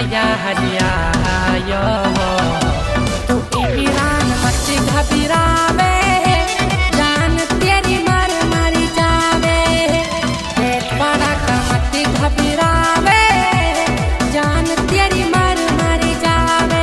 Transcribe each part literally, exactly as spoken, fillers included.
या हलिया यो तू इमरान मत घबरावे जान तेरी मर मर जावे पेट बड़ा का मत घबरावे जान तेरी मर मर जावे।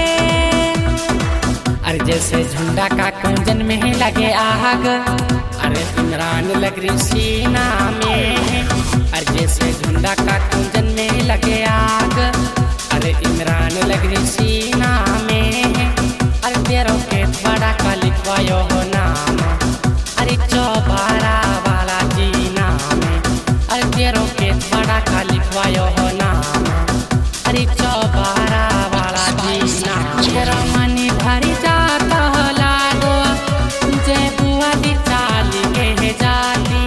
अरे जैसे झुंडा का कुंजन में लगे आग अरे इमरान लग रही सीना में। अरे जैसे झुंडा का कुंजन में लगे आग अरे इमरान लग रही सीना में। अरे तेरो के बड़ा का लिखवायो हो नाम अरे चौबारा वाला जी नाम। अरे तेरो के बड़ा का लिखवायो हो नाम अरे चौबारा वाला जी नाम। तेरा मन भरी जाता हो लागो जय बुआ दी चाली के जाती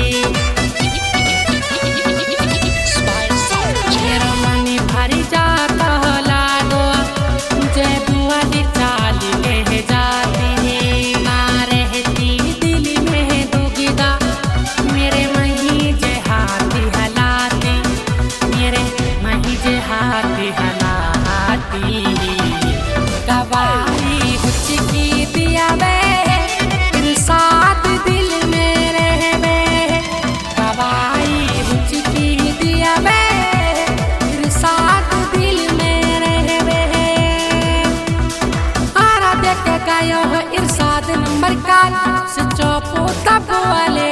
तेरा मन भरी जाता हो लागो जय बुआ दी चाली के जाती ना रहती दिल में दुगिदा मेरे मही जे हाथी हलाती मेरे मही जे हाथी हलाती। गवाही हुचकी दिया वे साथ दिल में रहवे गवाही हुचकी दिया वे साथ दिल में रहवे। आरा देख के गायो हो इरशाद नंबर का सचो पोता बोले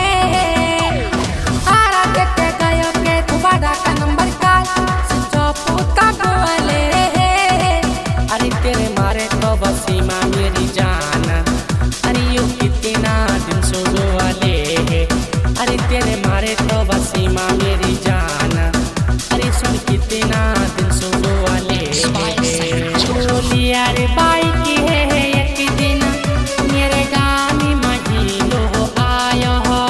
आरा देख के गायो के तुम्हारा का नंबर का सचो पोता बोले। अरे तेरे मारे तो बसीमा मेरी जान अरे यू कितना दिन सोचो वाले अरे तेरे मारे तो बसीमा मेरी जान अरे सुन कितना दिन सोचो वाले लिया रे बाई की है एक दिन मेरे गाँव में महीनो आयो हो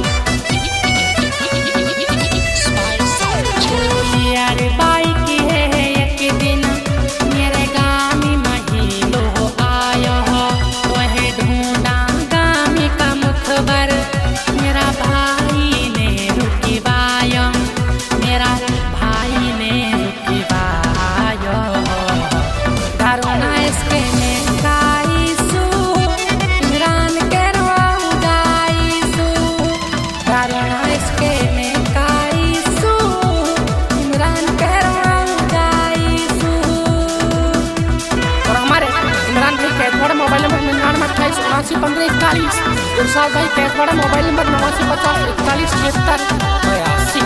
लिया रे बाई की है एक दिन मेरे गाँव में महीनो आयो हो वह ढूंढा गाँव का मुखबर मेरा भाई ने रुकी बायो मेरा भाई ने रुकी बायो दारुना इसके में गाइसू इमरान के रोऊ गाइसू दारुना इसके में गाइसू इमरान के रोऊ गाइसू। और हमारे इमरान भाई कैथवाड़ा मोबाइल नंबर निन्यानवे अट्ठाईस उनासी पंद्रह इकतालीस इरशाद भाई कैथवाड़ा मोबाइल नंबर नवासी पचास इकतालीस छिहत्तर बयासी।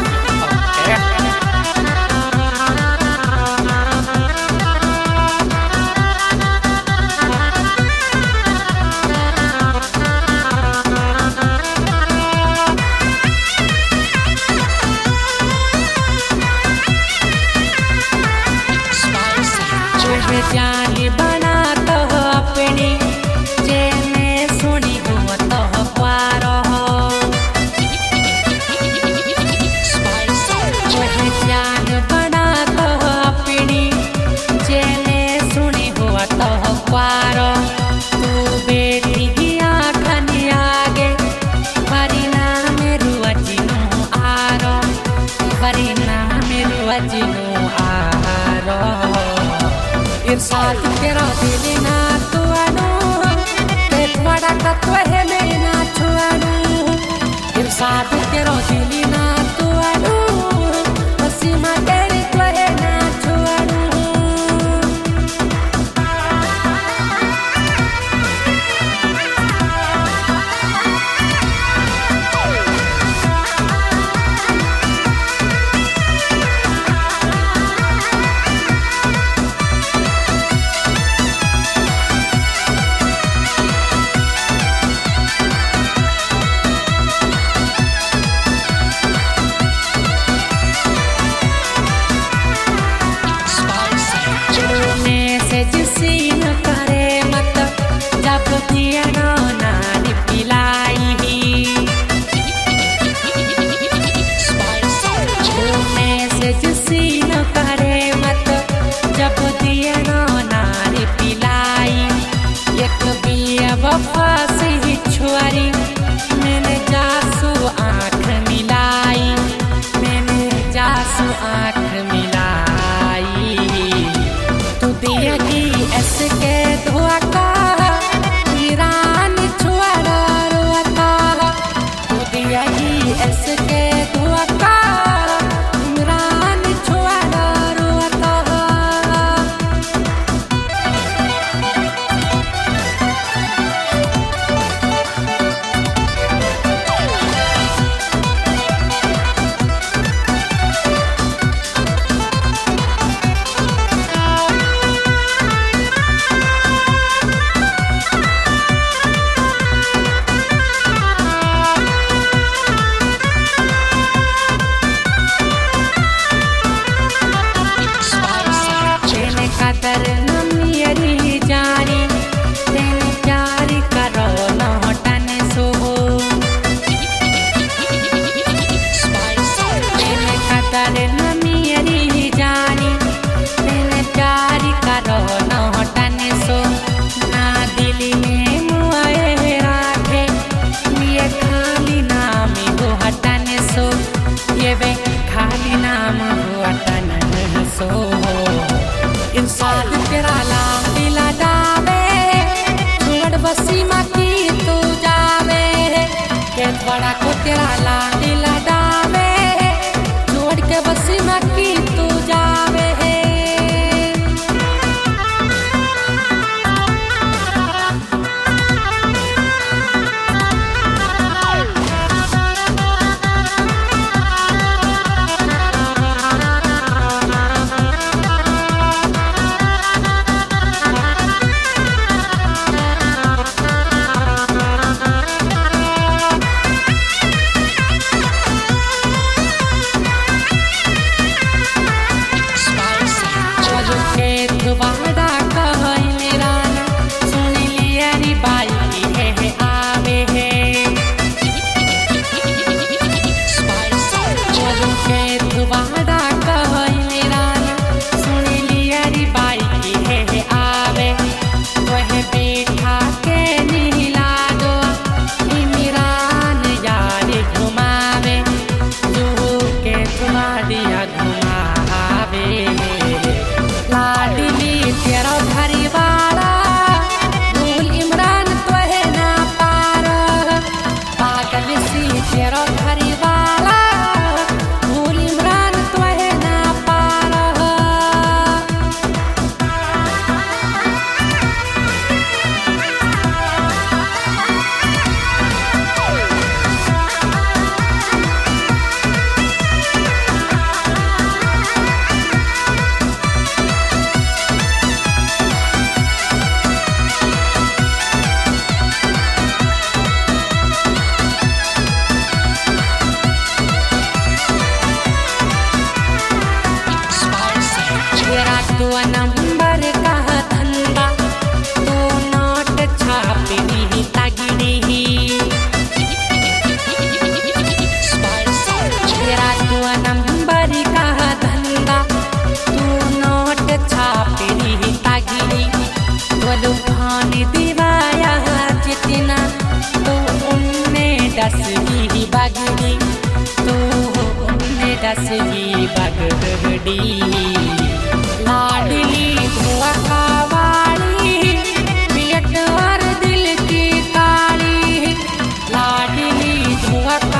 जान बना तो अपनी जेने सुनी हो तो पारो जान बना तो अपनी जेने सुनी हो तो पारो तू बेटी की आँखन आगे वरीना मेरू अजिनो आरो वरीना मेरू अजिनो आरो। इरशाद तेरा दिल ना तुअनु कैथवाड़ा का तुहे में ना छुअनु इरशाद तेरा दिल ना तुअनु बसीमा तेरी तुहे ना छुअनु। आँख मिलाई तेरा लाडी लडावे छोड़ के बस न की तू जावे वादा कहले राना सुन लिया री बाई है है आवे है जो खेत वादा कहले राना सुन लिया री बाई है है आवे वह बैठा के नीला दो इमरान यार घुमावे जो के तुम्हारिया घुमावे लाडली तेरा घरी वाला भूल इमरान तो है ना पार पागल सी तेरा घरी वाला भूल इमरान तो है ना पार तेरा तो नंबर का धंधा तो नोट छापी तगड़ी तेरा तो नंबर का धंधा तो नोट छापी तगड़ी तो लुभान दिवाया जितना तो उनने दस की बगड़ी तो उनने दस की बगड़ी लाडली धुआ कावाली पेट और दिल की काली लाडली धुआ